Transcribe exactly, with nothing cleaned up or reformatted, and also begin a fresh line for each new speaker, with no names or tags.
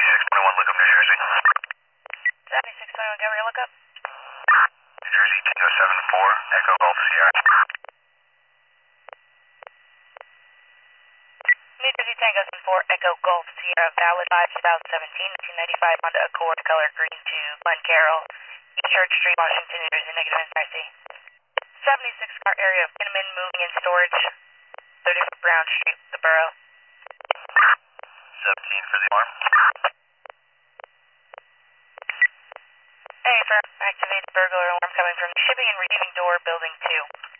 seventy-six twenty-one lookup, New Jersey.
seventy-six twenty-one, give me your lookup.
New Jersey, Tango seven four, Echo Golf Sierra.
New Jersey Tango seven four, Echo Golf Sierra, valid five twenty seventeen, nineteen ninety-five Honda Accord, color green to Glen Carroll, East Church Street, Washington, New Jersey, negative N C. seventy-six car area of Kinnaman, moving in storage, thirty Brown Street, the borough.
seventeen for the alarm.
Hey, sir, activate burglar alarm coming from shipping and receiving door, building two.